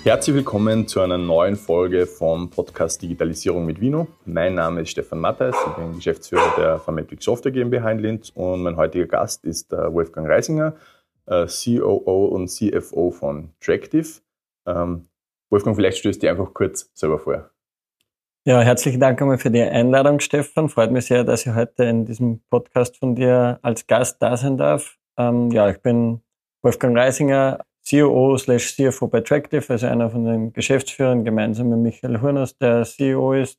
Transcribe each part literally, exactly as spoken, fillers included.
Herzlich willkommen zu einer neuen Folge vom Podcast Digitalisierung mit Vino. Mein Name ist Stefan Mattheis, ich bin Geschäftsführer der Formetric Software GmbH in Linz und mein heutiger Gast ist Wolfgang Reisinger, C O O und C F O von Tractive. Wolfgang, vielleicht stellst du dich einfach kurz selber vor. Ja, herzlichen Dank einmal für die Einladung, Stefan. Freut mich sehr, dass ich heute in diesem Podcast von dir als Gast da sein darf. Ähm, ja, ich bin Wolfgang Reisinger, C O O slash C F O bei Tractive, also einer von den Geschäftsführern, gemeinsam mit Michael Hurners, der C E O ist.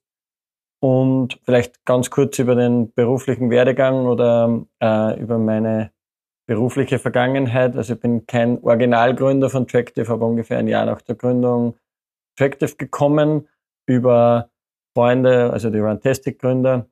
Und vielleicht ganz kurz über den beruflichen Werdegang oder äh, über meine berufliche Vergangenheit. Also ich bin kein Originalgründer von Tractive, aber ungefähr ein Jahr nach der Gründung Tractive gekommen, über Freunde, also die Runtastic-Gründer,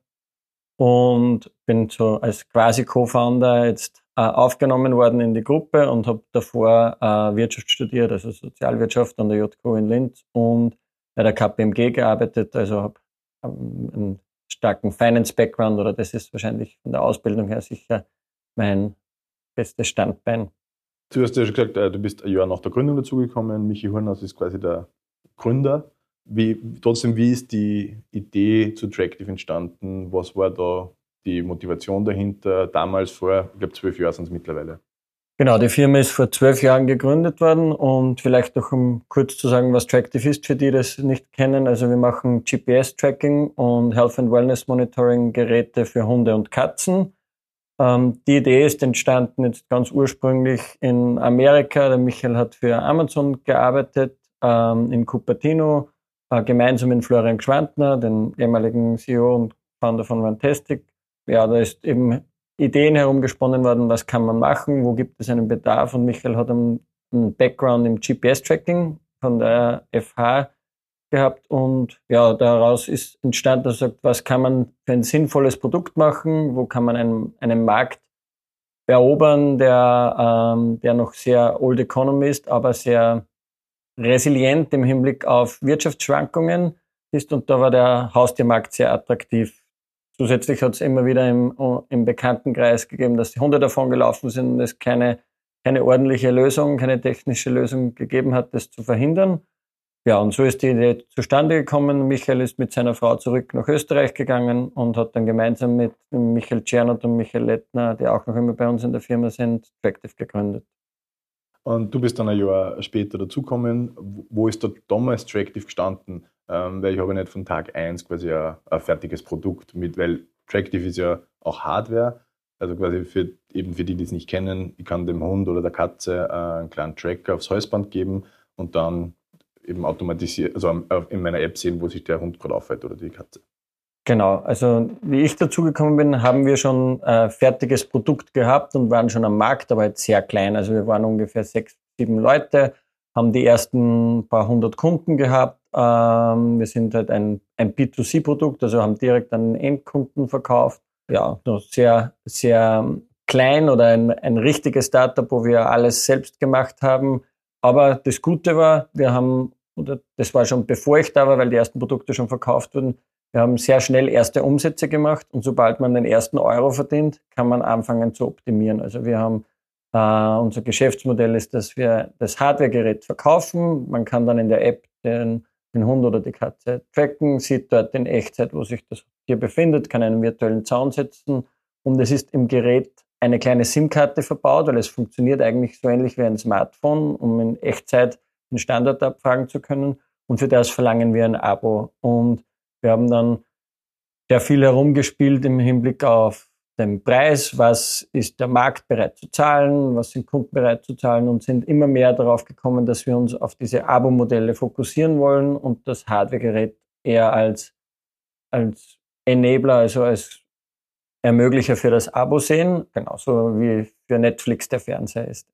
und bin so als quasi Co-Founder jetzt äh, aufgenommen worden in die Gruppe und habe davor äh, Wirtschaft studiert, also Sozialwirtschaft an der J K U in Linz und bei der K P M G gearbeitet, also habe ähm, einen starken Finance-Background, oder das ist wahrscheinlich von der Ausbildung her sicher mein bestes Standbein. Du hast ja schon gesagt, du bist ein Jahr nach der Gründung dazugekommen. Michi Hurners ist quasi der Gründer. Wie, trotzdem, wie ist die Idee zu Tractive entstanden? Was war da die Motivation dahinter? Damals vor, ich glaube, zwölf Jahren sind es mittlerweile. Genau, die Firma ist vor zwölf Jahren gegründet worden und vielleicht noch um kurz zu sagen, was Tractive ist, für die das nicht kennen. Also wir machen G P S-Tracking und Health and Wellness Monitoring Geräte für Hunde und Katzen. Ähm, die Idee ist entstanden jetzt ganz ursprünglich in Amerika. Der Michael hat für Amazon gearbeitet, ähm, in Cupertino, äh, gemeinsam mit Florian Gschwandner, den ehemaligen C E O und Founder von Runtastic. Ja, da ist eben Ideen herumgesponnen worden, was kann man machen, wo gibt es einen Bedarf, und Michael hat einen, einen Background im G P S-Tracking von der F H gehabt und ja, daraus ist entstanden, dass er sagt, was kann man für ein sinnvolles Produkt machen, wo kann man einen, einen Markt erobern, der, ähm, der noch sehr old economy ist, aber sehr resilient im Hinblick auf Wirtschaftsschwankungen ist, und da war der Haustiermarkt sehr attraktiv. Zusätzlich hat es immer wieder im, im Bekanntenkreis gegeben, dass die Hunde davon gelaufen sind und es keine, keine ordentliche Lösung, keine technische Lösung gegeben hat, das zu verhindern. Ja, und so ist die Idee zustande gekommen. Michael ist mit seiner Frau zurück nach Österreich gegangen und hat dann gemeinsam mit Michael Czernot und Michael Lettner, die auch noch immer bei uns in der Firma sind, Tractive gegründet. Und du bist dann ein Jahr später dazugekommen. Wo ist da damals Tractive gestanden? Ähm, weil ich habe nicht von Tag eins quasi ein, ein fertiges Produkt mit, weil Tractive ist ja auch Hardware. Also quasi für, eben für die, die es nicht kennen, ich kann dem Hund oder der Katze äh, einen kleinen Tracker aufs Halsband geben und dann eben automatisiert, also in meiner App sehen, wo sich der Hund gerade aufhält oder die Katze. Genau, also wie ich dazugekommen bin, haben wir schon ein fertiges Produkt gehabt und waren schon am Markt, aber jetzt sehr klein. Also wir waren ungefähr sechs, sieben Leute, haben die ersten paar hundert Kunden gehabt. Ähm, wir sind halt ein, ein B zwei C-Produkt, also haben direkt an Endkunden verkauft. Ja, sehr, sehr klein oder ein, ein richtiges Startup, wo wir alles selbst gemacht haben. Aber das Gute war, wir haben, oder das war schon bevor ich da war, weil die ersten Produkte schon verkauft wurden, wir haben sehr schnell erste Umsätze gemacht, und sobald man den ersten Euro verdient, kann man anfangen zu optimieren. Also wir haben, äh, unser Geschäftsmodell ist, dass wir das Hardwaregerät verkaufen. Man kann dann in der App den, den Hund oder die Katze tracken, sieht dort in Echtzeit, wo sich das Tier befindet, kann einen virtuellen Zaun setzen, und es ist im Gerät eine kleine SIM-Karte verbaut, weil es funktioniert eigentlich so ähnlich wie ein Smartphone, um in Echtzeit den Standort abfragen zu können, und für das verlangen wir ein Abo. Und wir haben dann sehr viel herumgespielt im Hinblick auf den Preis, was ist der Markt bereit zu zahlen, was sind Kunden bereit zu zahlen, und sind immer mehr darauf gekommen, dass wir uns auf diese Abo-Modelle fokussieren wollen und das Hardwaregerät eher als, als Enabler, also als Ermöglicher für das Abo sehen, genauso wie für Netflix der Fernseher ist.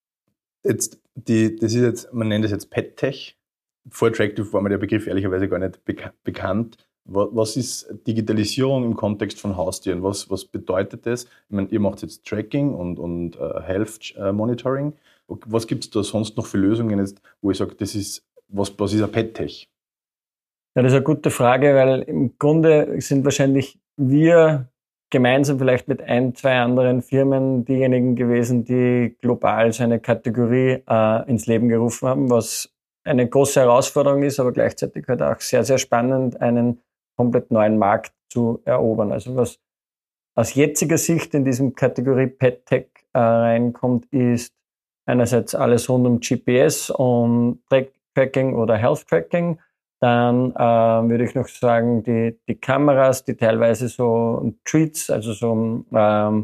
Jetzt, die, das ist jetzt, man nennt das jetzt PetTech. Vor Tractive war mir der Begriff ehrlicherweise gar nicht beka- bekannt. Was ist Digitalisierung im Kontext von Haustieren? Was, was bedeutet das? Ich meine, ihr macht jetzt Tracking und, und uh, Health uh, Monitoring. Was gibt es da sonst noch für Lösungen, jetzt, wo ich sage, das ist, was, was ist ein PetTech? Ja, das ist eine gute Frage, weil im Grunde sind wahrscheinlich wir gemeinsam vielleicht mit ein, zwei anderen Firmen diejenigen gewesen, die global so eine Kategorie äh, ins Leben gerufen haben, was eine große Herausforderung ist, aber gleichzeitig halt auch sehr, sehr spannend, einen komplett neuen Markt zu erobern. Also was aus jetziger Sicht in diesem Kategorie PetTech äh, reinkommt, ist einerseits alles rund um G P S und Tracking oder Health Tracking. Dann äh, würde ich noch sagen, die, die Kameras, die teilweise so Treats, also so ähm,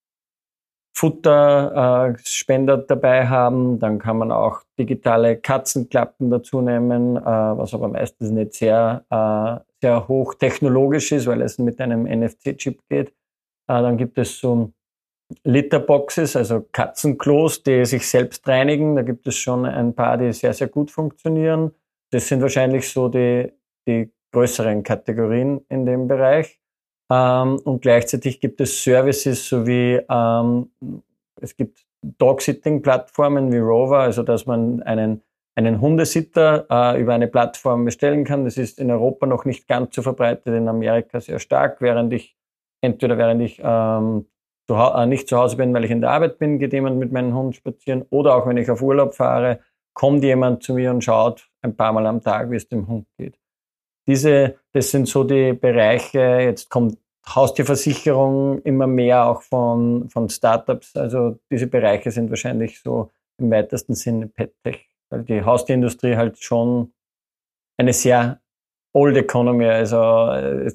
Futterspender äh, dabei haben. Dann kann man auch digitale Katzenklappen dazu nehmen, äh, was aber meistens nicht sehr, äh, sehr hochtechnologisch ist, weil es mit einem N F C-Chip geht. Äh, dann gibt es so Litterboxes, also Katzenklos, die sich selbst reinigen. Da gibt es schon ein paar, die sehr, sehr gut funktionieren. Das sind wahrscheinlich so die, die größeren Kategorien in dem Bereich. Ähm, und gleichzeitig gibt es Services sowie ähm, es gibt Dog-Sitting-Plattformen wie Rover, also dass man einen, einen Hundesitter äh, über eine Plattform bestellen kann. Das ist in Europa noch nicht ganz so verbreitet, in Amerika sehr stark, während ich entweder während ich ähm, zu, äh, nicht zu Hause bin, weil ich in der Arbeit bin, geht jemand mit meinem Hund spazieren, oder auch wenn ich auf Urlaub fahre, kommt jemand zu mir und schaut ein paar Mal am Tag, wie es dem Hund geht. Diese, das sind so die Bereiche. Jetzt kommt Haustierversicherung immer mehr auch von, von Startups. Also diese Bereiche sind wahrscheinlich so im weitesten Sinne PetTech, weil die Haustierindustrie halt schon eine sehr old economy, also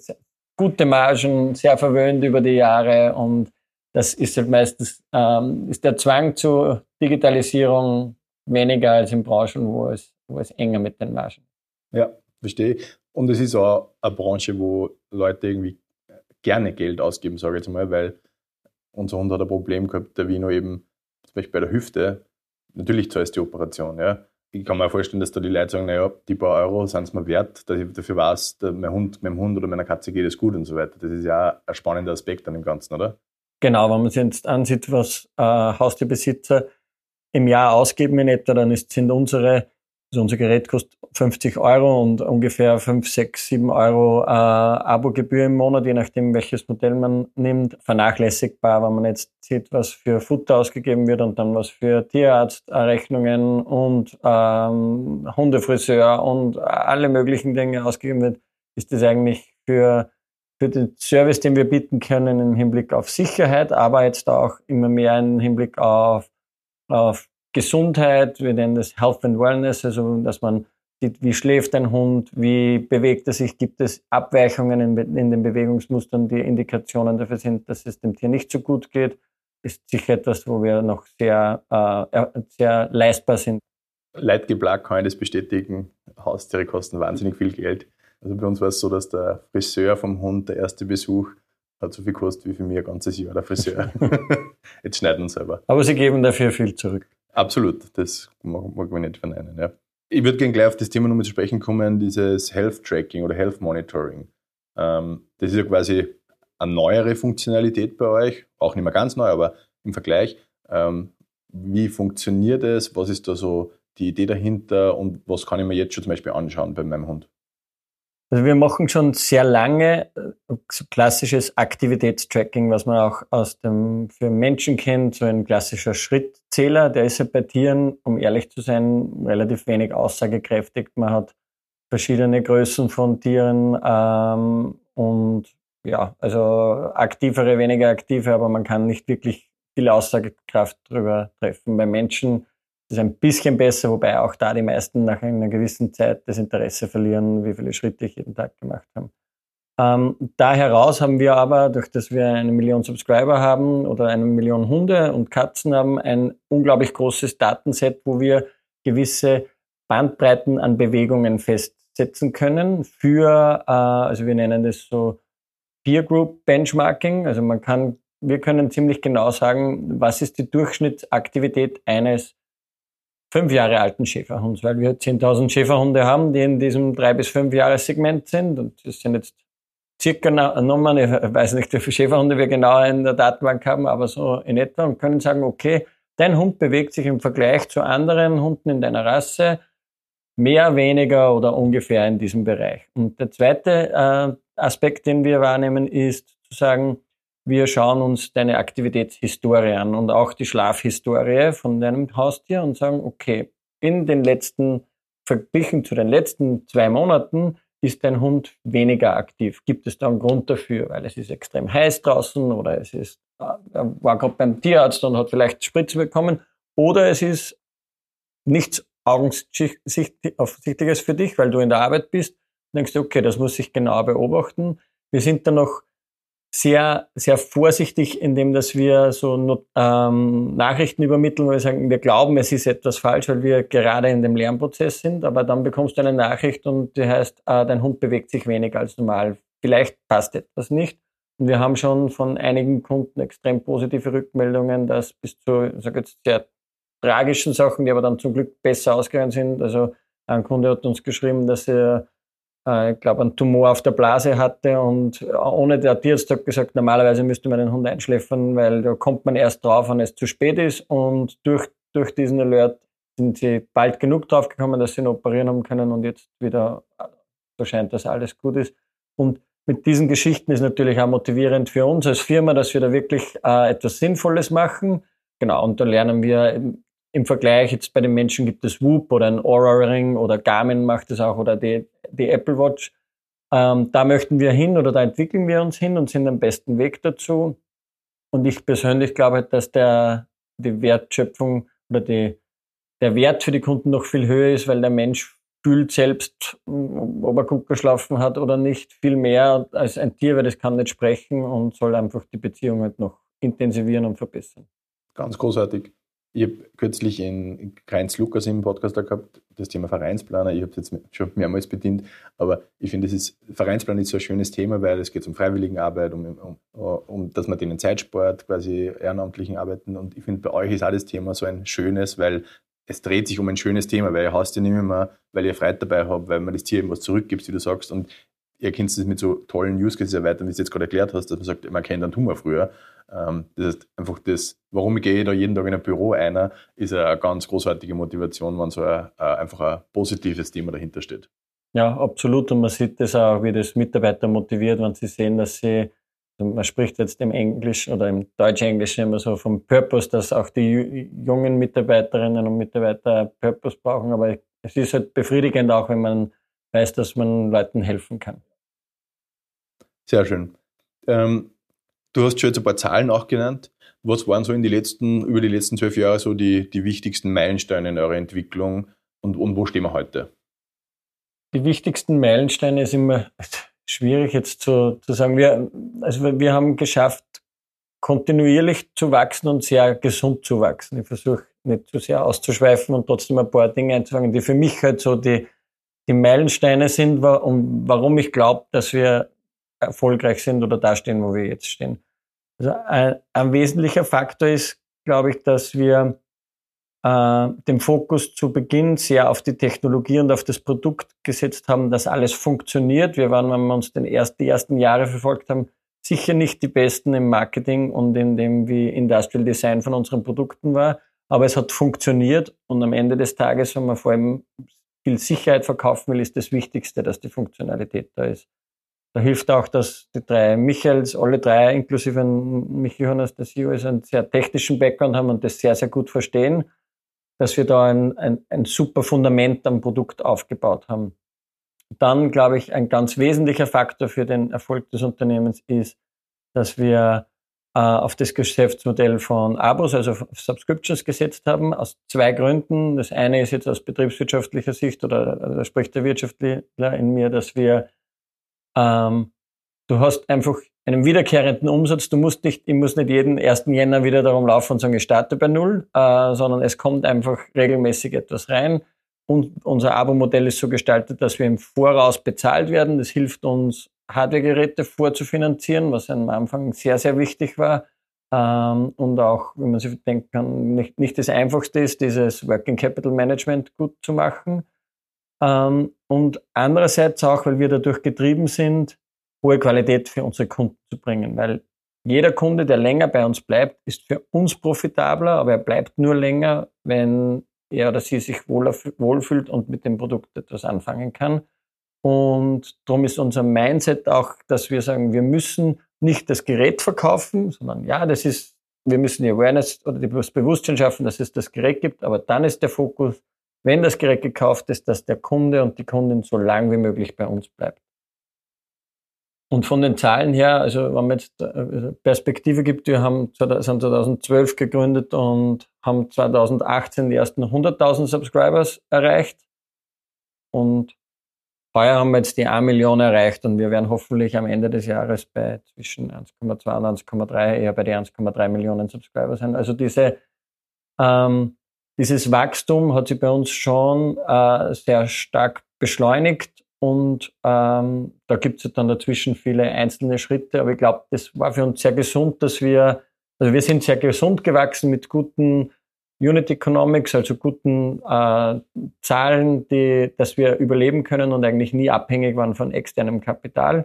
gute Margen, sehr verwöhnt über die Jahre, und das ist halt meistens, ähm, ist der Zwang zur Digitalisierung weniger als in Branchen, wo es, wo es enger mit den Margen. Ja, verstehe. Und es ist auch eine Branche, wo Leute irgendwie gerne Geld ausgeben, sage ich jetzt mal, weil unser Hund hat ein Problem gehabt, der Vino eben, zum Beispiel bei der Hüfte, natürlich zahlst du die Operation, ja. Ich kann mir auch vorstellen, dass da die Leute sagen, naja, die paar Euro sind es mir wert, dass ich dafür weiß, mein Hund, meinem Hund oder meiner Katze geht es gut und so weiter. Das ist ja auch ein spannender Aspekt an dem Ganzen, oder? Genau, wenn man sich jetzt ansieht, was äh, Haustierbesitzer im Jahr ausgeben in etwa, dann ist, sind unsere, also unser Gerät kostet fünfzig Euro und ungefähr fünf, sechs, sieben Euro äh, Abogebühr im Monat, je nachdem, welches Modell man nimmt, vernachlässigbar, wenn man jetzt sieht, was für Futter ausgegeben wird und dann was für Tierarztrechnungen und ähm, Hundefriseur und alle möglichen Dinge ausgegeben wird, ist das eigentlich für für den Service, den wir bieten können im Hinblick auf Sicherheit, aber jetzt auch immer mehr im Hinblick auf, auf Gesundheit. Wir nennen das Health and Wellness, also dass man sieht, wie schläft ein Hund, wie bewegt er sich, gibt es Abweichungen in, in den Bewegungsmustern, die Indikationen dafür sind, dass es dem Tier nicht so gut geht, ist sicher etwas, wo wir noch sehr, äh, sehr leistbar sind. Leidgeplagt kann ich das bestätigen. Haustiere kosten wahnsinnig viel Geld. Also bei uns war es so, dass der Friseur vom Hund, der erste Besuch, hat so viel gekostet wie für mich ein ganzes Jahr der Friseur. Jetzt schneiden wir uns selber. Aber Sie geben dafür viel zurück. Absolut, das mag, mag man nicht verneinen. Ja. Ich würde gerne gleich auf das Thema nochmal zu sprechen kommen, dieses Health Tracking oder Health Monitoring. Ähm, das ist ja quasi eine neuere Funktionalität bei euch, auch nicht mehr ganz neu, aber im Vergleich. Ähm, wie funktioniert es? Was ist da so die Idee dahinter und was kann ich mir jetzt schon zum Beispiel anschauen bei meinem Hund? Also wir machen schon sehr lange so klassisches Aktivitätstracking, was man auch aus dem für Menschen kennt, so ein klassischer Schrittzähler. Der ist ja bei Tieren, um ehrlich zu sein, relativ wenig aussagekräftig. Man hat verschiedene Größen von Tieren ähm, und ja, also aktivere, weniger aktive, aber man kann nicht wirklich viel Aussagekraft drüber treffen. Bei Menschen ist ein bisschen besser, wobei auch da die meisten nach einer gewissen Zeit das Interesse verlieren, wie viele Schritte ich jeden Tag gemacht habe. Ähm, da heraus haben wir aber, durch dass wir eine Million Subscriber haben oder eine Million Hunde und Katzen haben, ein unglaublich großes Datenset, wo wir gewisse Bandbreiten an Bewegungen festsetzen können für, äh, also wir nennen das so Peer Group Benchmarking. Also man kann, wir können ziemlich genau sagen, was ist die Durchschnittsaktivität eines fünf Jahre alten Schäferhunds, weil wir zehntausend Schäferhunde haben, die in diesem drei bis fünf Jahres Segment sind, und das sind jetzt circa Nummern, ich weiß nicht, wie viele Schäferhunde wir genau in der Datenbank haben, aber so in etwa, und können sagen, okay, dein Hund bewegt sich im Vergleich zu anderen Hunden in deiner Rasse mehr, weniger oder ungefähr in diesem Bereich. Und der zweite äh, Aspekt, den wir wahrnehmen, ist zu sagen, wir schauen uns deine Aktivitätshistorie an und auch die Schlafhistorie von deinem Haustier und sagen, okay, in den letzten verglichen zu den letzten zwei Monaten ist dein Hund weniger aktiv. Gibt es da einen Grund dafür? Weil es ist extrem heiß draußen oder es ist, er war gerade beim Tierarzt und hat vielleicht Spritze bekommen oder es ist nichts Offensichtliches für dich, weil du in der Arbeit bist. Du denkst, okay, das muss ich genau beobachten. Wir sind da noch sehr, sehr vorsichtig, indem dass wir so ähm, Nachrichten übermitteln, wo wir sagen, wir glauben, es ist etwas falsch, weil wir gerade in dem Lernprozess sind, aber dann bekommst du eine Nachricht und die heißt, äh, dein Hund bewegt sich weniger als normal. Vielleicht passt etwas nicht. Und wir haben schon von einigen Kunden extrem positive Rückmeldungen, dass bis zu, ich sage jetzt, sehr tragischen Sachen, die aber dann zum Glück besser ausgegangen sind. Also ein Kunde hat uns geschrieben, dass er ich glaube, einen Tumor auf der Blase hatte und ohne der Tierarzt hat gesagt, normalerweise müsste man den Hund einschläfern, weil da kommt man erst drauf, wenn es zu spät ist und durch, durch diesen Alert sind sie bald genug drauf gekommen, dass sie ihn operieren haben können und jetzt wieder so scheint, dass alles gut ist. Und mit diesen Geschichten ist natürlich auch motivierend für uns als Firma, dass wir da wirklich äh, etwas Sinnvolles machen. Genau, und da lernen wir im Vergleich, jetzt bei den Menschen gibt es Whoop oder ein Oura Ring oder Garmin macht es auch oder die, die Apple Watch. Ähm, da möchten wir hin oder da entwickeln wir uns hin und sind am besten Weg dazu. Und ich persönlich glaube, dass der, die Wertschöpfung oder die, der Wert für die Kunden noch viel höher ist, weil der Mensch fühlt selbst, ob er gut geschlafen hat oder nicht, viel mehr als ein Tier, weil das kann nicht sprechen und soll einfach die Beziehung halt noch intensivieren und verbessern. Ganz großartig. Ich habe kürzlich in Heinz Lukas im Podcast gehabt, das Thema Vereinsplaner. Ich habe es jetzt schon mehrmals bedient, aber ich finde, das ist, Vereinsplan ist so ein schönes Thema, weil es geht um Freiwilligenarbeit, um, um, um dass man denen Zeitsport, quasi ehrenamtlichen Arbeiten. Und ich finde, bei euch ist auch das Thema so ein schönes, weil es dreht sich um ein schönes Thema, weil ihr haust ja nicht mehr, weil ihr Freude dabei habt, weil man das Tier eben was zurückgibt, wie du sagst. Und ihr könnt es mit so tollen Use Cases erweitern, wie du es jetzt gerade erklärt hast, dass man sagt, man kennt einen Tumor früher. Das heißt, einfach das, warum gehe ich da jeden Tag in ein Büro ein, ist eine ganz großartige Motivation, wenn so ein, einfach ein positives Thema dahinter steht. Ja, absolut. Und man sieht das auch, wie das Mitarbeiter motiviert, wenn sie sehen, dass sie, man spricht jetzt im Englisch oder im Deutsch-Englischen immer so vom Purpose, dass auch die jungen Mitarbeiterinnen und Mitarbeiter Purpose brauchen. Aber es ist halt befriedigend auch, wenn man weiß, dass man Leuten helfen kann. Sehr schön. Ähm, Du hast schon jetzt ein paar Zahlen auch genannt. Was waren so in die letzten, über die letzten zwölf Jahre so die, die wichtigsten Meilensteine in eurer Entwicklung und, und wo stehen wir heute? Die wichtigsten Meilensteine ist immer schwierig jetzt zu, zu sagen. Wir, also wir haben geschafft, kontinuierlich zu wachsen und sehr gesund zu wachsen. Ich versuche nicht zu sehr auszuschweifen und trotzdem ein paar Dinge einzufangen, die für mich halt so die, die Meilensteine sind und warum ich glaube, dass wir erfolgreich sind oder da stehen, wo wir jetzt stehen. Also ein, ein wesentlicher Faktor ist, glaube ich, dass wir äh, den Fokus zu Beginn sehr auf die Technologie und auf das Produkt gesetzt haben, dass alles funktioniert. Wir waren, wenn wir uns den ersten, die ersten Jahre verfolgt haben, sicher nicht die Besten im Marketing und in dem, wie Industrial Design von unseren Produkten war, aber es hat funktioniert und am Ende des Tages, wenn man vor allem viel Sicherheit verkaufen will, ist das Wichtigste, dass die Funktionalität da ist. Da hilft auch, dass die drei Michaels, alle drei, inklusive Michi Johannes, der C E O ist, einen sehr technischen Background haben und das sehr, sehr gut verstehen, dass wir da ein, ein, ein super Fundament am Produkt aufgebaut haben. Dann, glaube ich, ein ganz wesentlicher Faktor für den Erfolg des Unternehmens ist, dass wir äh, auf das Geschäftsmodell von Abos, also auf Subscriptions gesetzt haben, aus zwei Gründen. Das eine ist jetzt aus betriebswirtschaftlicher Sicht, oder da spricht der Wirtschaftler in mir, dass wir Ähm, du hast einfach einen wiederkehrenden Umsatz. Du musst nicht, ich muss nicht jeden ersten Jänner wieder darum laufen und sagen, ich starte bei Null, äh, sondern es kommt einfach regelmäßig etwas rein. Und unser Abo-Modell ist so gestaltet, dass wir im Voraus bezahlt werden. Das hilft uns, Hardware-Geräte vorzufinanzieren, was am Anfang sehr, sehr wichtig war. Ähm, und auch, wie man sich denken kann, nicht, nicht das Einfachste ist, dieses Working Capital Management gut zu machen. Ähm, und andererseits auch, weil wir dadurch getrieben sind, hohe Qualität für unsere Kunden zu bringen. Weil jeder Kunde, der länger bei uns bleibt, ist für uns profitabler, aber er bleibt nur länger, wenn er oder sie sich wohl, wohlfühlt und mit dem Produkt etwas anfangen kann. Und darum ist unser Mindset auch, dass wir sagen, wir müssen nicht das Gerät verkaufen, sondern ja, das ist, wir müssen die Awareness oder das Bewusstsein schaffen, dass es das Gerät gibt, aber dann ist der Fokus, wenn das Gerät gekauft ist, dass der Kunde und die Kundin so lang wie möglich bei uns bleibt. Und von den Zahlen her, also wenn man jetzt Perspektive gibt, wir haben, sind zweitausendzwölf gegründet und haben zweitausendachtzehn die ersten hunderttausend Subscribers erreicht. Und heuer haben wir jetzt die eine Million erreicht und wir werden hoffentlich am Ende des Jahres bei zwischen eins Komma zwei und eins Komma drei, eher bei den eins Komma drei Millionen Subscriber sein. Also diese, ähm, dieses Wachstum hat sich bei uns schon äh, sehr stark beschleunigt. Und ähm, da gibt es dann dazwischen viele einzelne Schritte. Aber ich glaube, das war für uns sehr gesund, dass wir, also wir sind sehr gesund gewachsen mit guten Unit Economics, also guten äh, Zahlen, die, dass wir überleben können und eigentlich nie abhängig waren von externem Kapital.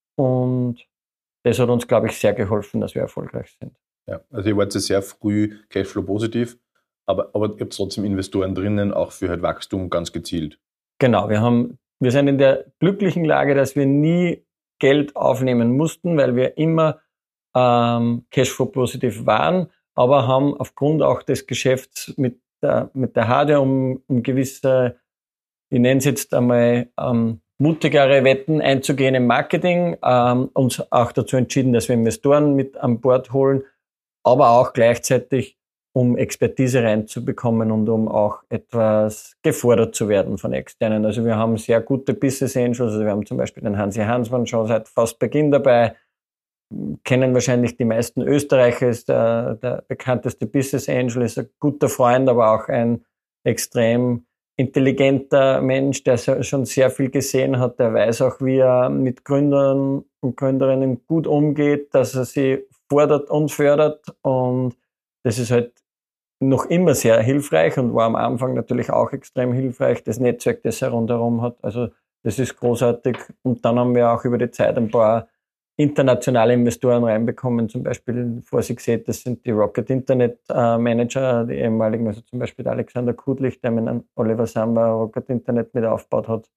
Und das hat uns, glaube ich, sehr geholfen, dass wir erfolgreich sind. Ja, also ihr wart sehr früh Cashflow positiv, aber, aber ihr habt trotzdem Investoren drinnen, auch für halt Wachstum ganz gezielt. Genau, wir haben Wir sind in der glücklichen Lage, dass wir nie Geld aufnehmen mussten, weil wir immer ähm, Cashflow-positiv waren, aber haben aufgrund auch des Geschäfts mit der, mit der Hardware, um, um gewisse, ich nenne es jetzt einmal, ähm, mutigere Wetten einzugehen im Marketing, ähm, uns auch dazu entschieden, dass wir Investoren mit an Bord holen, aber auch gleichzeitig um Expertise reinzubekommen und um auch etwas gefordert zu werden von Externen. Also wir haben sehr gute Business Angels, also wir haben zum Beispiel den Hansi Hansmann schon seit fast Beginn dabei, kennen wahrscheinlich die meisten Österreicher, ist der, der bekannteste Business Angel, ist ein guter Freund, aber auch ein extrem intelligenter Mensch, der schon sehr viel gesehen hat, der weiß auch, wie er mit Gründern und Gründerinnen gut umgeht, dass er sie fordert und fördert, und das ist halt noch immer sehr hilfreich und war am Anfang natürlich auch extrem hilfreich, das Netzwerk, das er rundherum hat. Also das ist großartig. Und dann haben wir auch über die Zeit ein paar internationale Investoren reinbekommen. Zum Beispiel, vor sich seht, das sind die Rocket Internet äh, Manager, die ehemaligen, also zum Beispiel der Alexander Kudlich, der mit einem Oliver Samba Rocket Internet mit aufgebaut hat.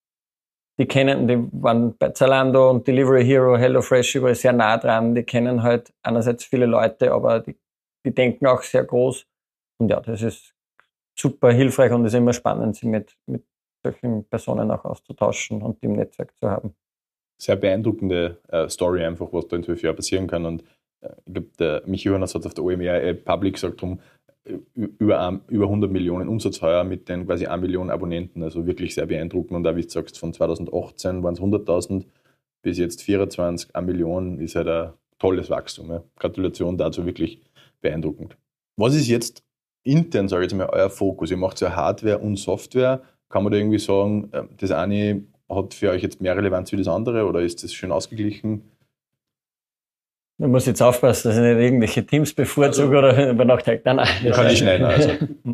Die kennen, die waren bei Zalando und Delivery Hero, HelloFresh überall sehr nah dran. Die kennen halt einerseits viele Leute, aber die Die denken auch sehr groß. Und ja, das ist super hilfreich und es ist immer spannend, sich mit, mit solchen Personen auch auszutauschen und im Netzwerk zu haben. Sehr beeindruckende äh, Story einfach, was da in zwölf Jahren passieren kann. Und äh, ich glaube, der Michi Jonas hat auf der O M R Public gesagt, drum, über, über hundert Millionen Umsatz heuer mit den quasi eine Million Abonnenten. Also wirklich sehr beeindruckend. Und auch, wie du sagst, von zweitausendachtzehn waren es hunderttausend bis jetzt vierundzwanzig, eine Million ist halt ein tolles Wachstum. Ja. Gratulation dazu, wirklich beeindruckend. Was ist jetzt intern, sage ich jetzt mal, euer Fokus? Ihr macht ja Hardware und Software. Kann man da irgendwie sagen, das eine hat für euch jetzt mehr Relevanz wie das andere oder ist das schön ausgeglichen? Man muss jetzt aufpassen, dass ich nicht irgendwelche Teams bevorzuge also, oder benachteiligen. Nein, nein. Kann ich schneiden. Also.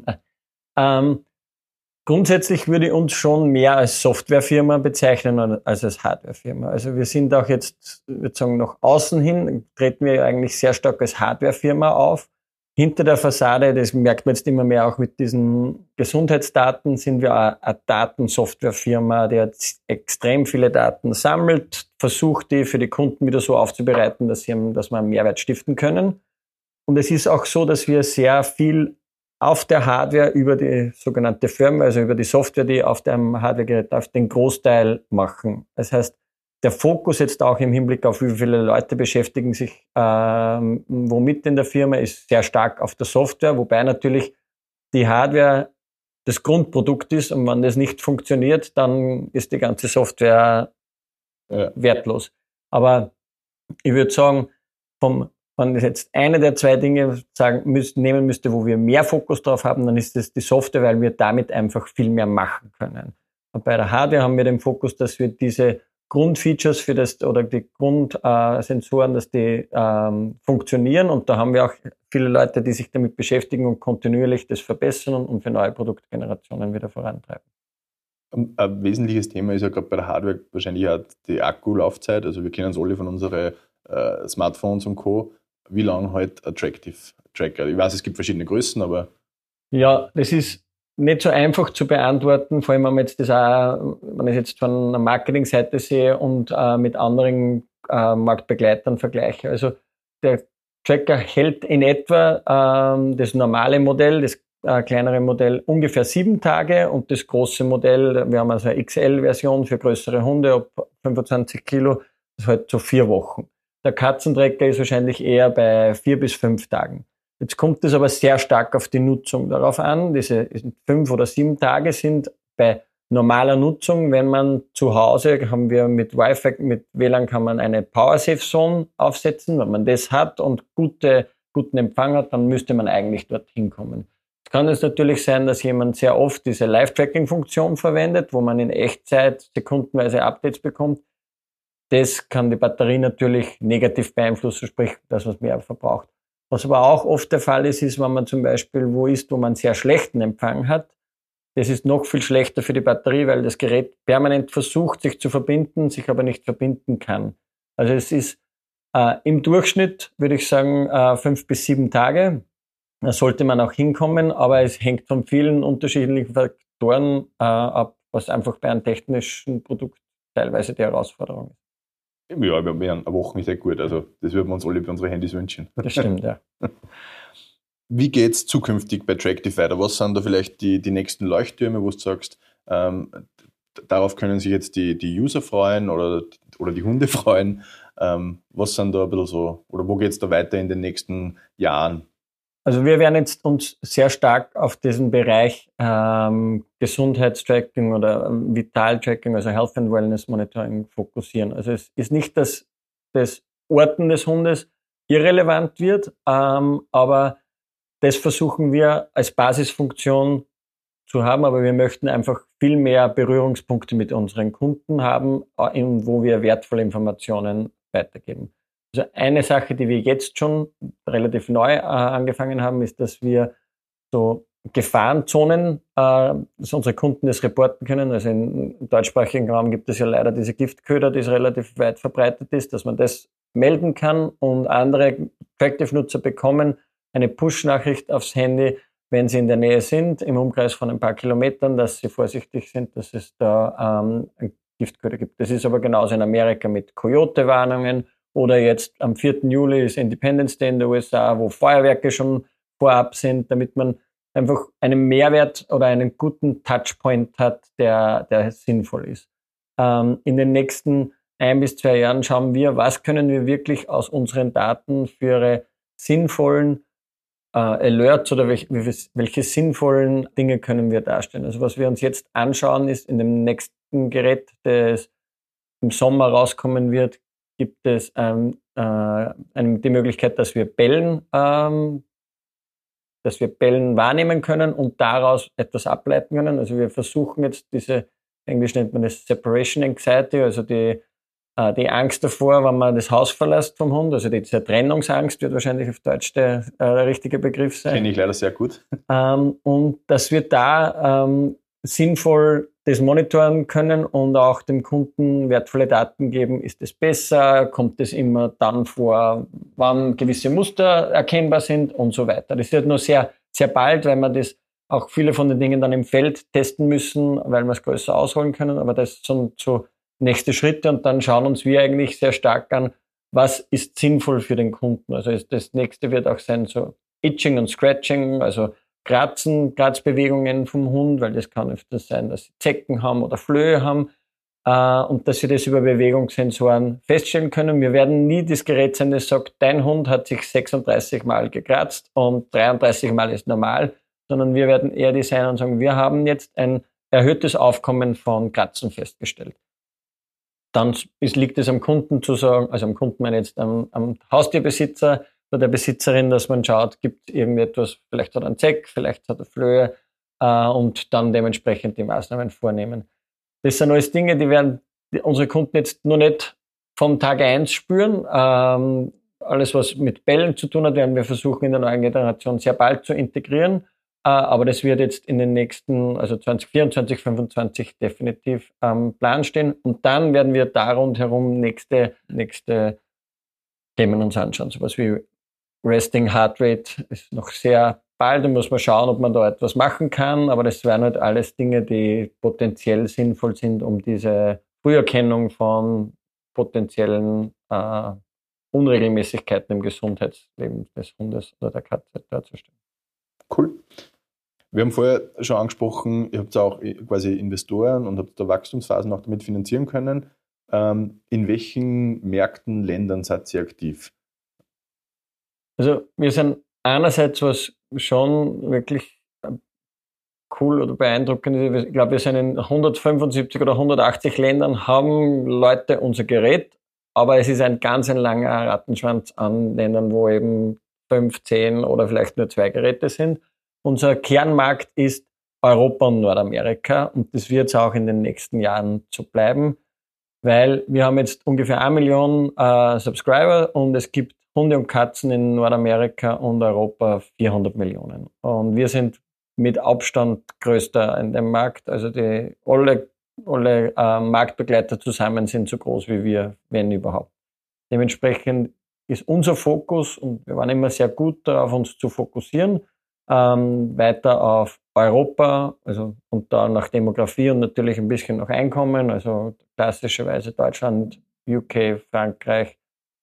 ähm, grundsätzlich würde ich uns schon mehr als Softwarefirma bezeichnen als als Hardwarefirma. Also wir sind auch jetzt, ich würde sagen, nach außen hin treten wir eigentlich sehr stark als Hardwarefirma auf. Hinter der Fassade, das merkt man jetzt immer mehr auch mit diesen Gesundheitsdaten, sind wir eine Datensoftwarefirma, die jetzt extrem viele Daten sammelt, versucht die für die Kunden wieder so aufzubereiten, dass sie, dass wir einen Mehrwert stiften können. Und es ist auch so, dass wir sehr viel auf der Hardware über die sogenannte Firmware, also über die Software, die auf dem Hardwaregerät läuft, den Großteil machen. Das heißt, der Fokus jetzt auch im Hinblick auf wie viele Leute beschäftigen sich ähm, womit in der Firma, ist sehr stark auf der Software, wobei natürlich die Hardware das Grundprodukt ist und wenn das nicht funktioniert, dann ist die ganze Software ja. wertlos. Aber ich würde sagen, vom, wenn ich jetzt eine der zwei Dinge sagen müsste, nehmen müsste, wo wir mehr Fokus drauf haben, dann ist das die Software, weil wir damit einfach viel mehr machen können. Und bei der Hardware haben wir den Fokus, dass wir diese Grundfeatures für das oder die Grundsensoren, äh, dass die ähm, funktionieren, und da haben wir auch viele Leute, die sich damit beschäftigen und kontinuierlich das verbessern und für neue Produktgenerationen wieder vorantreiben. Ein wesentliches Thema ist ja gerade bei der Hardware wahrscheinlich auch die Akkulaufzeit. Also wir kennen es alle von unseren äh, Smartphones und Co. Wie lange halt ein Tractive Tracker? Ich weiß, es gibt verschiedene Größen, aber... Ja, das ist nicht so einfach zu beantworten, vor allem wenn man jetzt das auch, wenn ich jetzt von einer Marketingseite sehe und äh, mit anderen äh, Marktbegleitern vergleiche. Also der Tracker hält in etwa ähm, das normale Modell, das äh, kleinere Modell, ungefähr sieben Tage und das große Modell, wir haben also eine X L-Version für größere Hunde ab fünfundzwanzig Kilo, das ist halt so vier Wochen. Der Katzentrecker ist wahrscheinlich eher bei vier bis fünf Tagen. Jetzt kommt es aber sehr stark auf die Nutzung darauf an. Diese fünf oder sieben Tage sind bei normaler Nutzung, wenn man zu Hause, haben wir mit Wi-Fi, mit W L A N kann man eine PowerSafe Zone aufsetzen. Wenn man das hat und gute, guten Empfang hat, dann müsste man eigentlich dorthin kommen. Es kann jetzt natürlich sein, dass jemand sehr oft diese Live-Tracking-Funktion verwendet, wo man in Echtzeit sekundenweise Updates bekommt. Das kann die Batterie natürlich negativ beeinflussen, sprich, dass man es mehr verbraucht. Was aber auch oft der Fall ist, ist, wenn man zum Beispiel wo ist, wo man sehr schlechten Empfang hat. Das ist noch viel schlechter für die Batterie, weil das Gerät permanent versucht, sich zu verbinden, sich aber nicht verbinden kann. Also es ist äh, im Durchschnitt, würde ich sagen, äh, fünf bis sieben Tage. Da sollte man auch hinkommen, aber es hängt von vielen unterschiedlichen Faktoren äh, ab, was einfach bei einem technischen Produkt teilweise die Herausforderung ist. Ja, wir wären eine Woche ist eh gut. Also das würden wir uns alle für unsere Handys wünschen. Das stimmt, ja. Wie geht es zukünftig bei Tractive weiter? Was sind da vielleicht die, die nächsten Leuchttürme, wo du sagst, ähm, darauf können sich jetzt die, die User freuen oder, oder die Hunde freuen? Ähm, was sind da ein bisschen so, oder wo geht es da weiter in den nächsten Jahren? Also wir werden jetzt uns sehr stark auf diesen Bereich ähm, Gesundheitstracking oder ähm, Vitaltracking, also Health and Wellness Monitoring fokussieren. Also es ist nicht, dass das Orten des Hundes irrelevant wird, ähm, aber das versuchen wir als Basisfunktion zu haben, aber wir möchten einfach viel mehr Berührungspunkte mit unseren Kunden haben, wo wir wertvolle Informationen weitergeben. Also eine Sache, die wir jetzt schon relativ neu äh, angefangen haben, ist, dass wir so Gefahrenzonen, äh, dass unsere Kunden das reporten können. Also im deutschsprachigen Raum gibt es ja leider diese Giftköder, die relativ weit verbreitet ist, dass man das melden kann und andere Tractive-Nutzer bekommen eine Push-Nachricht aufs Handy, wenn sie in der Nähe sind, im Umkreis von ein paar Kilometern, dass sie vorsichtig sind, dass es da ähm, Giftköder gibt. Das ist aber genauso in Amerika mit Coyote-Warnungen oder jetzt am vierten Juli ist Independence Day in den U S A, wo Feuerwerke schon vorab sind, damit man einfach einen Mehrwert oder einen guten Touchpoint hat, der, der sinnvoll ist. Ähm, in den nächsten ein bis zwei Jahren schauen wir, was können wir wirklich aus unseren Daten für ihre sinnvollen äh, Alerts oder welche, welche sinnvollen Dinge können wir darstellen. Also was wir uns jetzt anschauen, ist in dem nächsten Gerät, das im Sommer rauskommen wird, gibt es ähm, äh, eine, die Möglichkeit, dass wir Bellen, ähm, dass wir Bellen wahrnehmen können und daraus etwas ableiten können. Also wir versuchen jetzt diese, Englisch nennt man das Separation Anxiety, also die Die Angst davor, wenn man das Haus verlässt vom Hund, also diese Trennungsangst wird wahrscheinlich auf Deutsch der, äh, der richtige Begriff sein. Kenne ich leider sehr gut. Ähm, und dass wir da ähm, sinnvoll das monitoren können und auch dem Kunden wertvolle Daten geben. Ist es besser? Kommt es immer dann vor, wann gewisse Muster erkennbar sind und so weiter. Das wird nur sehr, sehr bald, weil man das auch viele von den Dingen dann im Feld testen müssen, weil wir es größer ausholen können. Aber das sind so nächste Schritte und dann schauen uns wir eigentlich sehr stark an, was ist sinnvoll für den Kunden. Also das nächste wird auch sein, so Itching und Scratching, also Kratzen, Kratzbewegungen vom Hund, weil das kann öfters sein, dass sie Zecken haben oder Flöhe haben äh, und dass wir das über Bewegungssensoren feststellen können. Wir werden nie das Gerät sein, das sagt, dein Hund hat sich sechsunddreißig Mal gekratzt und dreiunddreißig Mal ist normal, sondern wir werden eher die sein und sagen, wir haben jetzt ein erhöhtes Aufkommen von Kratzen festgestellt. Dann liegt es am Kunden zu sagen, also am Kunden meine ich jetzt am, am Haustierbesitzer oder der Besitzerin, dass man schaut, gibt es irgendetwas, vielleicht hat er einen Zeck, vielleicht hat er Flöhe äh, und dann dementsprechend die Maßnahmen vornehmen. Das sind alles Dinge, die werden die unsere Kunden jetzt noch nicht vom Tag eins spüren. Ähm, alles, was mit Bällen zu tun hat, werden wir versuchen in der neuen Generation sehr bald zu integrieren. Aber das wird jetzt in den nächsten, also zwanzig vierundzwanzig, fünfundzwanzig definitiv am Plan stehen. Und dann werden wir da rundherum nächste, nächste Themen uns anschauen. Sowas wie Resting Heart Rate ist noch sehr bald. Da muss man schauen, ob man da etwas machen kann. Aber das wären halt alles Dinge, die potenziell sinnvoll sind, um diese Früherkennung von potenziellen äh, Unregelmäßigkeiten im Gesundheitsleben des Hundes oder der Katze darzustellen. Cool. Wir haben vorher schon angesprochen, ihr habt auch quasi Investoren und habt da Wachstumsphasen auch damit finanzieren können. Ähm, in welchen Märkten, Ländern seid ihr aktiv? Also wir sind einerseits, was schon wirklich cool oder beeindruckend ist, ich glaube, wir sind in hundertfünfundsiebzig oder hundertachtzig Ländern, haben Leute unser Gerät, aber es ist ein ganz ein langer Rattenschwanz an Ländern, wo eben fünf, zehn oder vielleicht nur zwei Geräte sind. Unser Kernmarkt ist Europa und Nordamerika und das wird es auch in den nächsten Jahren so bleiben, weil wir haben jetzt ungefähr eine Million äh, Subscriber und es gibt Hunde und Katzen in Nordamerika und Europa vierhundert Millionen. Und wir sind mit Abstand größter in dem Markt. Also die alle, alle äh, Marktbegleiter zusammen sind so groß wie wir, wenn überhaupt. Dementsprechend ist unser Fokus, und wir waren immer sehr gut darauf, uns zu fokussieren, ähm, weiter auf Europa, also und da nach Demografie und natürlich ein bisschen nach Einkommen, also klassischerweise Deutschland, U K, Frankreich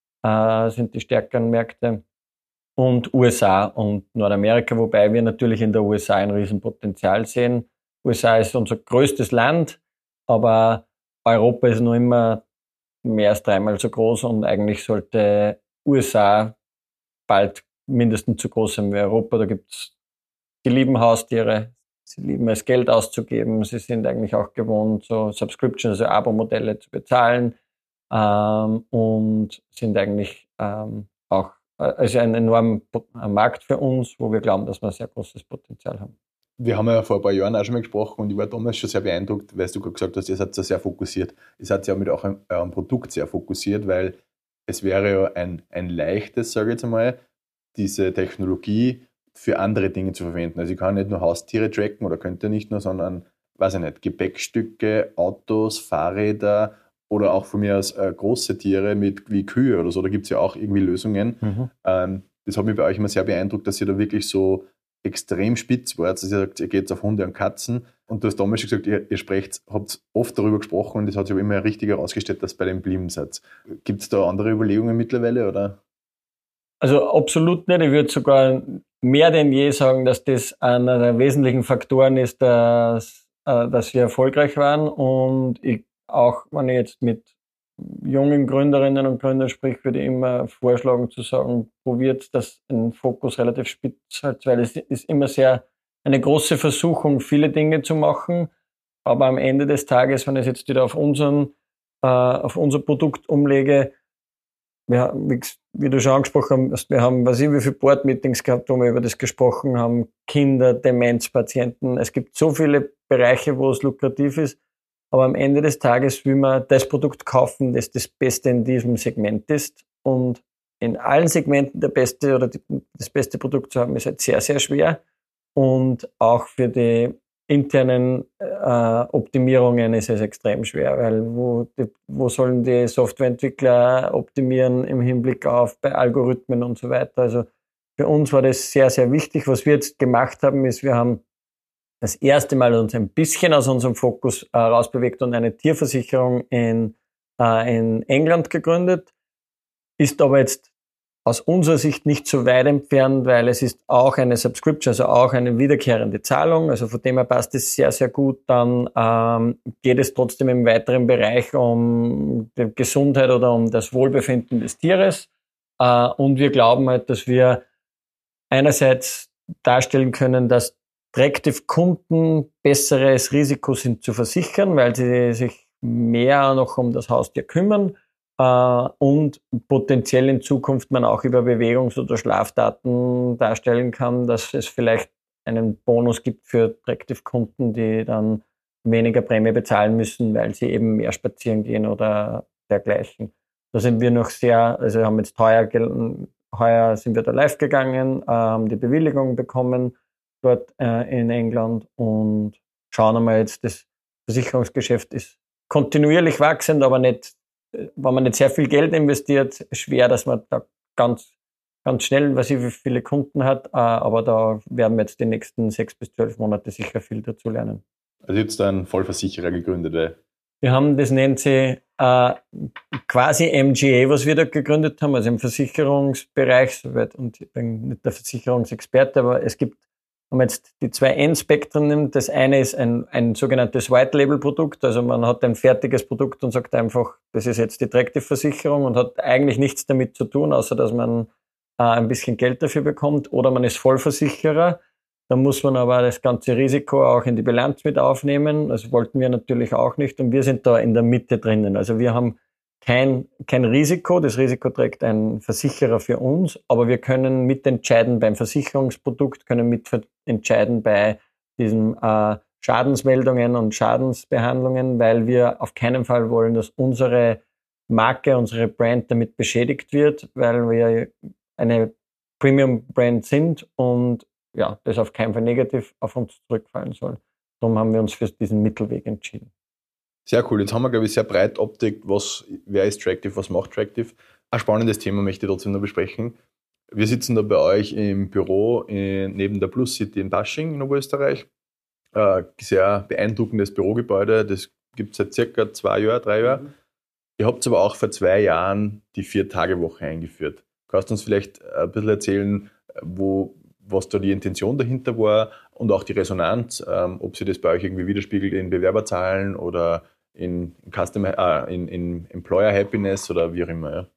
äh, sind die stärkeren Märkte. Und U S A und Nordamerika, wobei wir natürlich in der U S A ein Riesenpotenzial sehen. U S A ist unser größtes Land, aber Europa ist noch immer mehr als dreimal so groß und eigentlich sollte U S A bald mindestens so groß sein wie Europa. Da gibt's, die lieben Haustiere, sie lieben es, Geld auszugeben, sie sind eigentlich auch gewohnt, so Subscription, also Abo-Modelle zu bezahlen ähm, und sind eigentlich ähm, auch also ein enormer Markt für uns, wo wir glauben, dass wir ein sehr großes Potenzial haben. Wir haben ja vor ein paar Jahren auch schon mal gesprochen und ich war damals schon sehr beeindruckt, weil du gerade gesagt hast, ihr seid ja sehr fokussiert. Ihr seid ja mit auch eurem Produkt sehr fokussiert, weil es wäre ja ein, ein leichtes, sage ich jetzt einmal, diese Technologie für andere Dinge zu verwenden. Also ich kann nicht nur Haustiere tracken oder könnte nicht nur, sondern, weiß ich nicht, Gepäckstücke, Autos, Fahrräder oder auch von mir aus äh, große Tiere mit wie Kühe oder so. Da gibt es ja auch irgendwie Lösungen. Mhm. Ähm, das hat mich bei euch immer sehr beeindruckt, dass ihr da wirklich so extrem spitz wart. Also ihr sagt, ihr geht auf Hunde und Katzen. Und du hast damals schon gesagt, ihr, ihr sprecht, habt oft darüber gesprochen und das hat sich aber immer richtig herausgestellt, dass bei dem blieben seid. Gibt es da andere Überlegungen mittlerweile, oder? Also absolut nicht. Ich würde sogar mehr denn je sagen, dass das einer der wesentlichen Faktoren ist, dass, äh, dass wir erfolgreich waren. Und ich, auch wenn ich jetzt mit jungen Gründerinnen und Gründern sprich, würde ich immer vorschlagen zu sagen, probiert das einen Fokus relativ spitz halt, weil es ist immer sehr eine große Versuchung, viele Dinge zu machen. Aber am Ende des Tages, wenn ich es jetzt wieder auf unseren, äh, auf unser Produkt umlege, wir, wie, wie du schon angesprochen hast, wir haben, weiß ich, wie viele Board-Meetings gehabt, wo wir über das gesprochen haben, Kinder, Demenzpatienten. Es gibt so viele Bereiche, wo es lukrativ ist. Aber am Ende des Tages will man das Produkt kaufen, das das Beste in diesem Segment ist. Und in allen Segmenten der beste oder die, das beste Produkt zu haben, ist halt sehr, sehr schwer. Und auch für die internen äh, Optimierungen ist es extrem schwer, weil wo, die, wo sollen die Softwareentwickler optimieren im Hinblick auf bei Algorithmen und so weiter. Also für uns war das sehr, sehr wichtig. Was wir jetzt gemacht haben, ist, wir haben das erste Mal uns ein bisschen aus unserem Fokus äh, rausbewegt und eine Tierversicherung in, äh, in England gegründet, ist aber jetzt aus unserer Sicht nicht so weit entfernt, weil es ist auch eine Subscription, also auch eine wiederkehrende Zahlung, also von dem her passt es sehr, sehr gut. Dann ähm, geht es trotzdem im weiteren Bereich um die Gesundheit oder um das Wohlbefinden des Tieres äh, und wir glauben halt, dass wir einerseits darstellen können, dass Tractive-Kunden besseres Risiko sind zu versichern, weil sie sich mehr noch um das Haustier kümmern äh, und potenziell in Zukunft man auch über Bewegungs- oder Schlafdaten darstellen kann, dass es vielleicht einen Bonus gibt für Tractive-Kunden, die dann weniger Prämie bezahlen müssen, weil sie eben mehr spazieren gehen oder dergleichen. Da sind wir noch sehr, also wir haben jetzt heuer, heuer sind wir da live gegangen, haben die Bewilligung bekommen, dort äh, in England und schauen einmal jetzt, das Versicherungsgeschäft ist kontinuierlich wachsend, aber nicht, wenn man nicht sehr viel Geld investiert, schwer, dass man da ganz, ganz schnell, weiß ich, wie viele Kunden hat, äh, aber da werden wir jetzt die nächsten sechs bis zwölf Monate sicher viel dazu lernen. Also jetzt einen Vollversicherer gegründet, weil wir haben, das nennt sie äh, quasi M G A, was wir da gegründet haben, also im Versicherungsbereich, soweit, und ich bin nicht der Versicherungsexperte, aber es gibt wenn man jetzt die zwei Endspektren nimmt, das eine ist ein, ein sogenanntes White-Label-Produkt, also man hat ein fertiges Produkt und sagt einfach, das ist jetzt die Tractive-Versicherung und hat eigentlich nichts damit zu tun, außer dass man äh, ein bisschen Geld dafür bekommt, oder man ist Vollversicherer. Da muss man aber das ganze Risiko auch in die Bilanz mit aufnehmen. Das wollten wir natürlich auch nicht. Und wir sind da in der Mitte drinnen. Also wir haben kein, kein Risiko. Das Risiko trägt ein Versicherer für uns. Aber wir können mitentscheiden beim Versicherungsprodukt, können mitentscheiden bei diesen äh, Schadensmeldungen und Schadensbehandlungen, weil wir auf keinen Fall wollen, dass unsere Marke, unsere Brand damit beschädigt wird, weil wir eine Premium-Brand sind und ja, das auf keinen Fall negativ auf uns zurückfallen soll. Darum haben wir uns für diesen Mittelweg entschieden. Sehr cool. Jetzt haben wir, glaube ich, sehr breit abgedeckt, was, wer ist Tractive, was macht Tractive. Ein spannendes Thema möchte ich trotzdem noch besprechen. Wir sitzen da bei euch im Büro in, neben der Plus City in Basching in Oberösterreich. Äh, sehr beeindruckendes Bürogebäude. Das gibt es seit circa zwei Jahren, drei Jahren. Mhm. Ihr habt aber auch vor zwei Jahren die Vier-Tage-Woche eingeführt. Kannst du uns vielleicht ein bisschen erzählen, wo was da die Intention dahinter war und auch die Resonanz, ähm, ob sich das bei euch irgendwie widerspiegelt in Bewerberzahlen oder in, in, Customer, äh, in, in Employer Happiness oder wie auch immer. Ja.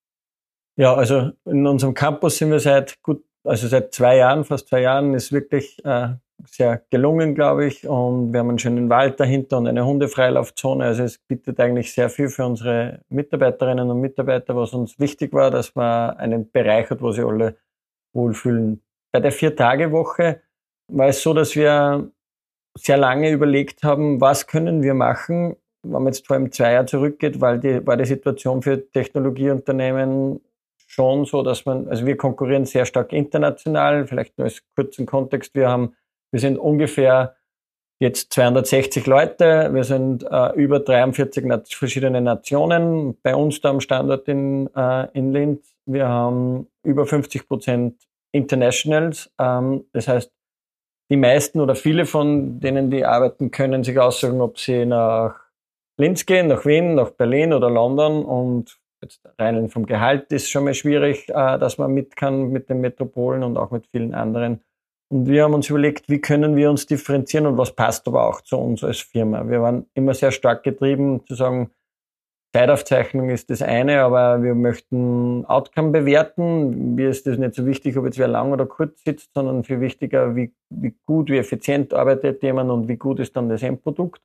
Ja, also in unserem Campus sind wir seit gut, also seit zwei Jahren, fast zwei Jahren, ist wirklich äh, sehr gelungen, glaube ich. Und wir haben einen schönen Wald dahinter und eine Hundefreilaufzone. Also es bietet eigentlich sehr viel für unsere Mitarbeiterinnen und Mitarbeiter, was uns wichtig war, dass man einen Bereich hat, wo sie alle wohlfühlen. Bei der Vier-Tage-Woche war es so, dass wir sehr lange überlegt haben, was können wir machen, wenn man jetzt vor allem zwei Jahre zurückgeht, weil die, war die Situation für Technologieunternehmen schon so, dass man, also wir konkurrieren sehr stark international, vielleicht nur als kurzen Kontext, wir haben, wir sind ungefähr jetzt zweihundertsechzig Leute, wir sind äh, über dreiundvierzig nat- verschiedene Nationen, bei uns da am Standort in, äh, in Linz, wir haben über fünfzig Prozent Internationals, ähm, das heißt, die meisten oder viele von denen, die arbeiten, können sich aussuchen, ob sie nach Linz gehen, nach Wien, nach Berlin oder London. Und jetzt rein vom Gehalt ist schon mal schwierig, äh, dass man mit kann mit den Metropolen und auch mit vielen anderen. Und wir haben uns überlegt, wie können wir uns differenzieren und was passt aber auch zu uns als Firma. Wir waren immer sehr stark getrieben zu sagen, Zeitaufzeichnung ist das eine, aber wir möchten Outcome bewerten. Mir ist das nicht so wichtig, ob jetzt wer lang oder kurz sitzt, sondern viel wichtiger, wie, wie gut, wie effizient arbeitet jemand und wie gut ist dann das Endprodukt.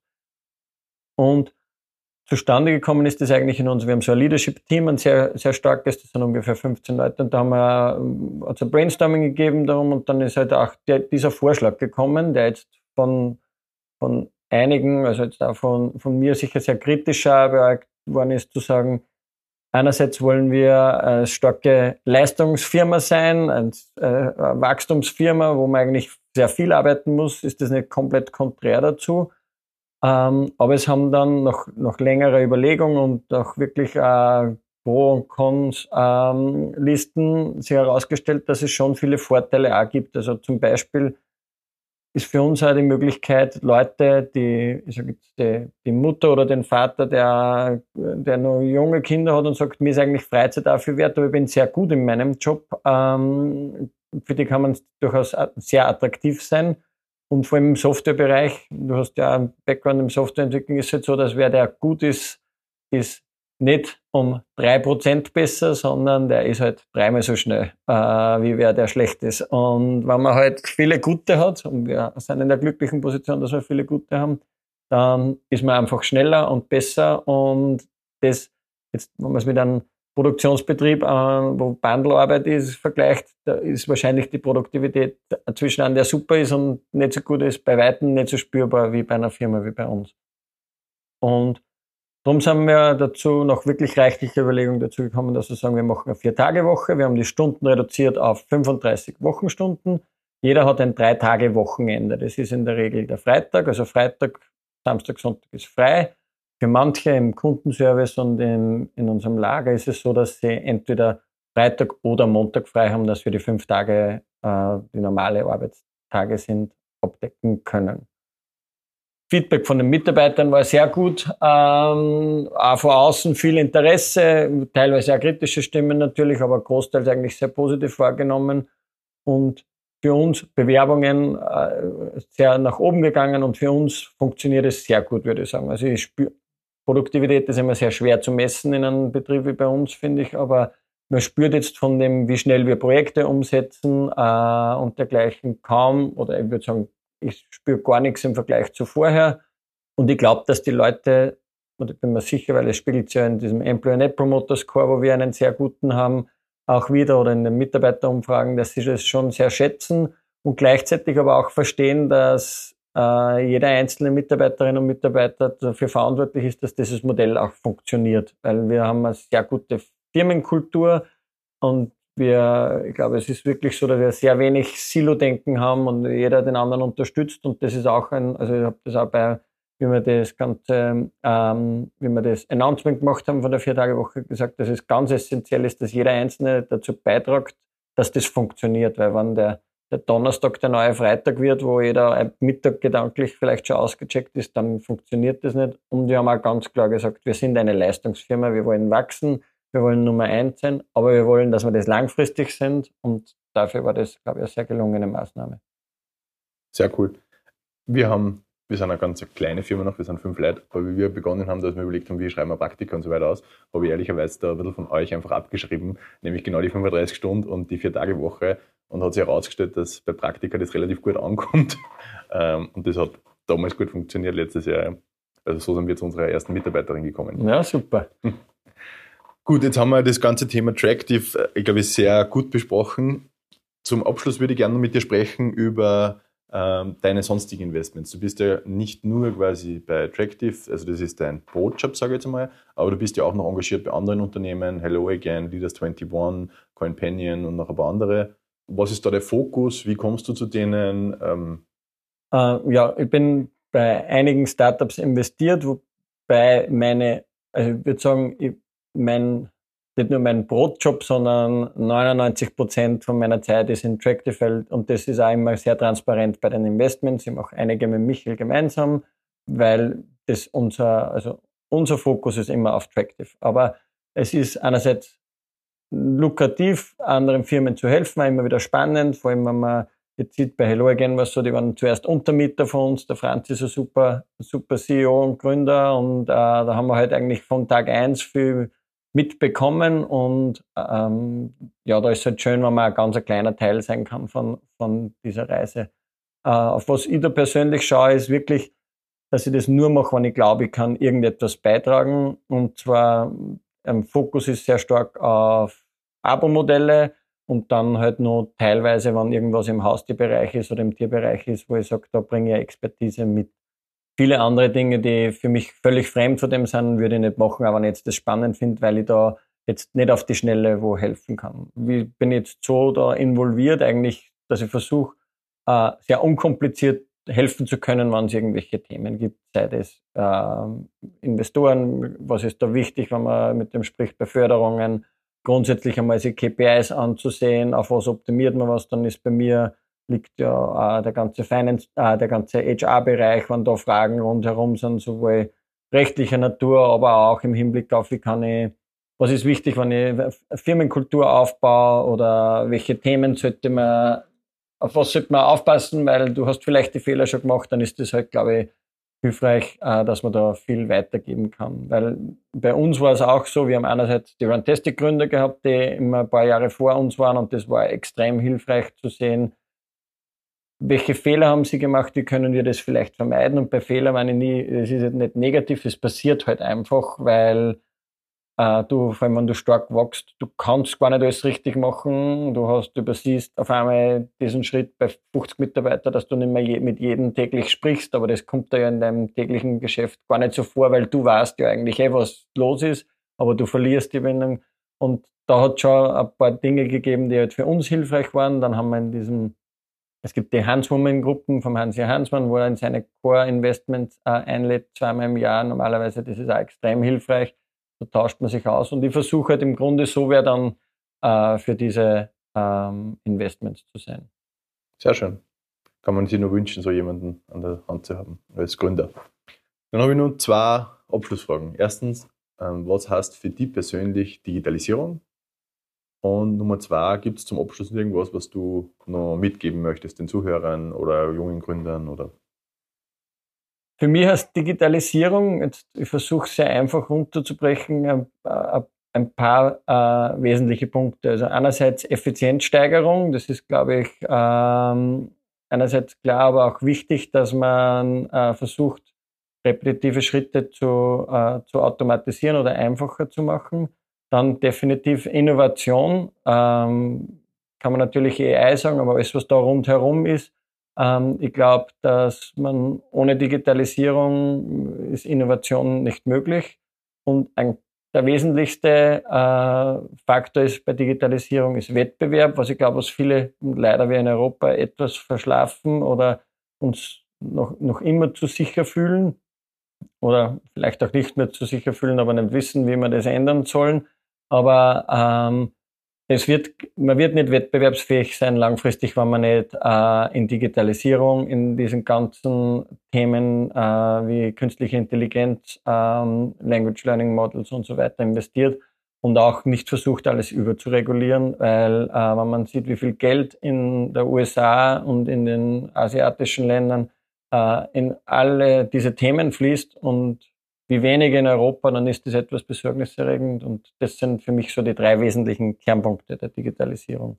Und zustande gekommen ist das eigentlich in uns. Wir haben so ein Leadership-Team, ein sehr, sehr starkes, das sind ungefähr fünfzehn Leute, und da haben wir also Brainstorming gegeben darum, und dann ist halt auch der, dieser Vorschlag gekommen, der jetzt von, von einigen, also jetzt auch von, von mir sicher sehr kritischer beäugt worden ist, zu sagen, einerseits wollen wir eine starke Leistungsfirma sein, eine, eine Wachstumsfirma, wo man eigentlich sehr viel arbeiten muss, ist das nicht komplett konträr dazu. Ähm, aber es haben dann nach, nach längerer Überlegung und auch wirklich äh, Pro- und Cons-Listen ähm, sich herausgestellt, dass es schon viele Vorteile auch gibt. Also zum Beispiel ist für uns auch die Möglichkeit, Leute, die, also die, die Mutter oder den Vater, der, der noch junge Kinder hat und sagt, mir ist eigentlich Freizeit dafür wert, aber ich bin sehr gut in meinem Job, ähm, für die kann man durchaus sehr attraktiv sein. Und vor allem im Softwarebereich, du hast ja einen Background im Softwareentwicklung, ist es halt so, dass wer der gut ist, ist nicht um drei Prozent besser, sondern der ist halt dreimal so schnell, äh, wie wer der schlecht ist. Und wenn man halt viele Gute hat, und wir sind in der glücklichen Position, dass wir viele Gute haben, dann ist man einfach schneller und besser. Und das, jetzt, wenn man es mit einem Produktionsbetrieb, äh, wo Bandelarbeit ist, vergleicht, da ist wahrscheinlich die Produktivität zwischen einem, der super ist und nicht so gut ist, bei Weitem nicht so spürbar wie bei einer Firma wie bei uns. Und darum sind wir dazu noch wirklich reichliche Überlegungen dazu gekommen, dass wir sagen, wir machen eine Vier-Tage-Woche. Wir haben die Stunden reduziert auf fünfunddreißig Wochenstunden. Jeder hat ein Drei-Tage-Wochenende. Das ist in der Regel der Freitag. Also Freitag, Samstag, Sonntag ist frei. Für manche im Kundenservice und in, in unserem Lager ist es so, dass sie entweder Freitag oder Montag frei haben, dass wir die fünf Tage, äh, die normale Arbeitstage sind, abdecken können. Feedback von den Mitarbeitern war sehr gut, ähm, auch von außen viel Interesse, teilweise auch kritische Stimmen natürlich, aber großteils eigentlich sehr positiv wahrgenommen. Und für uns Bewerbungen äh, sehr nach oben gegangen und für uns funktioniert es sehr gut, würde ich sagen. Also ich spüre, Produktivität ist immer sehr schwer zu messen in einem Betrieb wie bei uns, finde ich, aber man spürt jetzt von dem, wie schnell wir Projekte umsetzen äh, und dergleichen kaum, oder ich würde sagen, ich spüre gar nichts im Vergleich zu vorher. Und ich glaube, dass die Leute, und ich bin mir sicher, weil es spiegelt sich ja in diesem Employer Net Promoter Score, wo wir einen sehr guten haben, auch wieder, oder in den Mitarbeiterumfragen, dass sie das schon sehr schätzen und gleichzeitig aber auch verstehen, dass äh, jeder einzelne Mitarbeiterin und Mitarbeiter dafür verantwortlich ist, dass dieses Modell auch funktioniert. Weil wir haben eine sehr gute Firmenkultur und wir, ich glaube, es ist wirklich so, dass wir sehr wenig Silo-Denken haben und jeder den anderen unterstützt, und das ist auch ein, also ich habe das auch bei, wie wir das ganze, ähm, wie wir das Announcement gemacht haben von der Vier-Tage-Woche gesagt, dass es ganz essentiell ist, dass jeder Einzelne dazu beiträgt, dass das funktioniert, weil wenn der, der Donnerstag der neue Freitag wird, wo jeder am Mittag gedanklich vielleicht schon ausgecheckt ist, dann funktioniert das nicht. Und wir haben auch ganz klar gesagt, wir sind eine Leistungsfirma, wir wollen wachsen, wir wollen Nummer eins sein, aber wir wollen, dass wir das langfristig sind, und dafür war das, glaube ich, eine sehr gelungene Maßnahme. Sehr cool. Wir haben, wir sind eine ganz kleine Firma noch, wir sind fünf Leute, aber wie wir begonnen haben, dass wir überlegt haben, wie schreiben wir Praktika und so weiter aus, habe ich ehrlicherweise da ein bisschen von euch einfach abgeschrieben, nämlich genau die fünfunddreißig Stunden und die Vier-Tage-Woche, und hat sich herausgestellt, dass bei Praktika das relativ gut ankommt, und das hat damals gut funktioniert, letztes Jahr. Also so sind wir zu unserer ersten Mitarbeiterin gekommen. Ja, super. Hm. Gut, jetzt haben wir das ganze Thema Tractive, ich glaube, sehr gut besprochen. Zum Abschluss würde ich gerne noch mit dir sprechen über ähm, deine sonstigen Investments. Du bist ja nicht nur quasi bei Tractive, also das ist dein Brotjob, sage ich jetzt einmal, aber du bist ja auch noch engagiert bei anderen Unternehmen, Hello Again, Leaders einundzwanzig, Coinpanion und noch ein paar andere. Was ist da der Fokus? Wie kommst du zu denen? Ähm äh, ja, ich bin bei einigen Startups investiert, wobei meine, also ich würde sagen, ich, mein, nicht nur mein Brotjob, sondern neunundneunzig Prozent von meiner Zeit ist in Tractive, und das ist auch immer sehr transparent bei den Investments. Ich mache einige mit Michael gemeinsam, weil das unser, also unser Fokus ist immer auf Tractive. Aber es ist einerseits lukrativ, anderen Firmen zu helfen, war immer wieder spannend, vor allem wenn man jetzt sieht bei Hello Again was so, die waren zuerst Untermieter von uns, der Franz ist ein super, super C E O und Gründer, und äh, da haben wir halt eigentlich von Tag eins viel mitbekommen, und ähm, ja, da ist es halt schön, wenn man ein ganz ein kleiner Teil sein kann von, von dieser Reise. Äh, auf was ich da persönlich schaue, ist wirklich, dass ich das nur mache, wenn ich glaube, ich kann irgendetwas beitragen, und zwar ähm, Fokus ist sehr stark auf Abo-Modelle und dann halt noch teilweise, wenn irgendwas im Haustierbereich ist oder im Tierbereich ist, wo ich sage, da bringe ich Expertise mit. Viele andere Dinge, die für mich völlig fremd von dem sind, würde ich nicht machen, aber wenn ich jetzt das spannend finde, weil ich da jetzt nicht auf die Schnelle wo helfen kann. Ich bin jetzt so da involviert eigentlich, dass ich versuche, äh, sehr unkompliziert helfen zu können, wenn es irgendwelche Themen gibt, sei das äh, Investoren, was ist da wichtig, wenn man mit dem spricht bei Förderungen, grundsätzlich einmal sich K P Is anzusehen, auf was optimiert man was, dann ist bei mir liegt ja äh, der ganze Finance, äh, der ganze H R-Bereich, wenn da Fragen rundherum sind, sowohl rechtlicher Natur, aber auch im Hinblick auf, wie kann ich, was ist wichtig, wenn ich Firmenkultur aufbaue, oder welche Themen sollte man, auf was sollte man aufpassen, weil du hast vielleicht die Fehler schon gemacht, dann ist das halt, glaube ich, hilfreich, äh, dass man da viel weitergeben kann. Weil bei uns war es auch so, wir haben einerseits die Runtastic-Gründer gehabt, die immer ein paar Jahre vor uns waren, und das war extrem hilfreich zu sehen, welche Fehler haben sie gemacht, wie können wir das vielleicht vermeiden. Und bei Fehlern meine ich nie, es ist halt nicht negativ, es passiert halt einfach, weil äh, du, vor allem wenn du stark wachst, du kannst gar nicht alles richtig machen, du hast, übersiehst auf einmal diesen Schritt bei fünfzig Mitarbeitern, dass du nicht mehr je, mit jedem täglich sprichst, aber das kommt da ja in deinem täglichen Geschäft gar nicht so vor, weil du weißt ja eigentlich eh, was los ist, aber du verlierst die Bindung. Und da hat es schon ein paar Dinge gegeben, die halt für uns hilfreich waren. Dann haben wir in diesem Es gibt die Hanswoman-Gruppen vom Hans-J. Hansmann, wo er in seine Core-Investments äh, einlädt, zweimal im Jahr. Normalerweise, das ist auch extrem hilfreich. Da tauscht man sich aus. Und ich versuche halt im Grunde so, wer dann äh, für diese ähm, Investments zu sein. Sehr schön. Kann man sich nur wünschen, so jemanden an der Hand zu haben als Gründer. Dann habe ich nur zwei Abschlussfragen. Erstens, ähm, was heißt für dich persönlich Digitalisierung? Und Nummer zwei, gibt es zum Abschluss irgendwas, was du noch mitgeben möchtest den Zuhörern oder jungen Gründern? Oder? Für mich heißt Digitalisierung, jetzt, ich versuche es sehr einfach runterzubrechen, ein, ein paar äh, wesentliche Punkte. Also einerseits Effizienzsteigerung, das ist, glaube ich, ähm, einerseits klar, aber auch wichtig, dass man äh, versucht, repetitive Schritte zu, äh, zu automatisieren oder einfacher zu machen. Dann definitiv Innovation. Ähm, kann man natürlich A I sagen, aber alles, was da rundherum ist. Ähm, ich glaube, dass man ohne Digitalisierung ist Innovation nicht möglich. Und ein, der wesentlichste äh, Faktor ist bei Digitalisierung ist Wettbewerb, was ich glaube, was viele leider wir in Europa etwas verschlafen oder uns noch, noch immer zu sicher fühlen oder vielleicht auch nicht mehr zu sicher fühlen, aber nicht wissen, wie wir das ändern sollen. Aber ähm, es wird, man wird nicht wettbewerbsfähig sein langfristig, wenn man nicht äh, in Digitalisierung, in diesen ganzen Themen äh, wie künstliche Intelligenz, ähm, Language Learning Models und so weiter investiert und auch nicht versucht, alles überzuregulieren, weil äh, wenn man sieht, wie viel Geld in der U S A und in den asiatischen Ländern äh, in alle diese Themen fließt und wie wenige in Europa, dann ist das etwas besorgniserregend und das sind für mich so die drei wesentlichen Kernpunkte der Digitalisierung.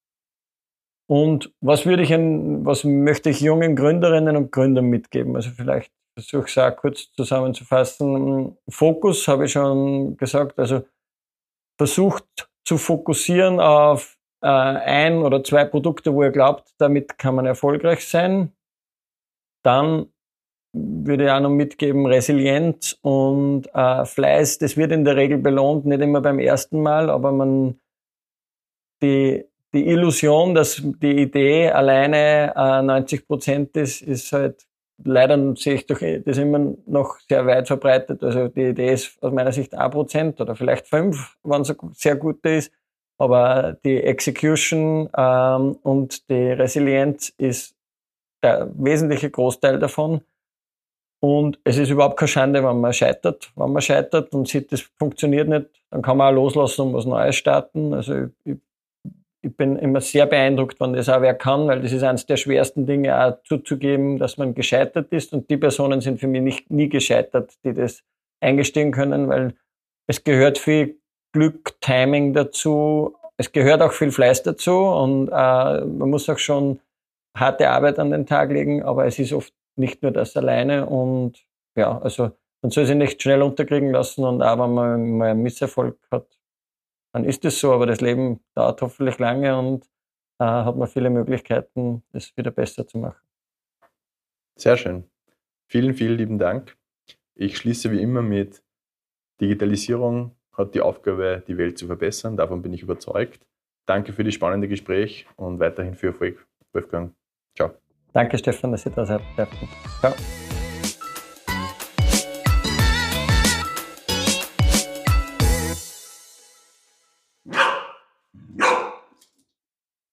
Und was würde ich, in, was möchte ich jungen Gründerinnen und Gründern mitgeben? Also vielleicht versuche ich es auch kurz zusammenzufassen. Fokus habe ich schon gesagt, also versucht zu fokussieren auf äh, ein oder zwei Produkte, wo ihr glaubt, damit kann man erfolgreich sein. Dann würde ich auch noch mitgeben, Resilienz und äh, Fleiß, das wird in der Regel belohnt, nicht immer beim ersten Mal, aber man die, die Illusion, dass die Idee alleine äh, neunzig Prozent ist, ist halt, leider sehe ich doch das immer noch sehr weit verbreitet. Also die Idee ist aus meiner Sicht ein Prozent oder vielleicht fünf, wenn es eine sehr gute ist, aber die Execution ähm, und die Resilienz ist der wesentliche Großteil davon. Und es ist überhaupt keine Schande, wenn man scheitert. Wenn man scheitert und sieht, das funktioniert nicht, dann kann man auch loslassen und was Neues starten. Also ich, ich bin immer sehr beeindruckt, wenn das auch wer kann, weil das ist eines der schwersten Dinge auch zuzugeben, dass man gescheitert ist. Und die Personen sind für mich nicht, nie gescheitert, die das eingestehen können, weil es gehört viel Glück, Timing dazu. Es gehört auch viel Fleiß dazu und äh, man muss auch schon harte Arbeit an den Tag legen, aber es ist oft nicht nur das alleine und ja, also man soll sich nicht schnell unterkriegen lassen und auch wenn man mal einen Misserfolg hat, dann ist es so, aber das Leben dauert hoffentlich lange und äh, hat man viele Möglichkeiten, es wieder besser zu machen. Sehr schön. Vielen, vielen lieben Dank. Ich schließe wie immer mit Digitalisierung hat die Aufgabe, die Welt zu verbessern. Davon bin ich überzeugt. Danke für das spannende Gespräch und weiterhin viel Erfolg, Wolfgang. Ciao. Danke, Stefan, dass Sie da seid. Ciao.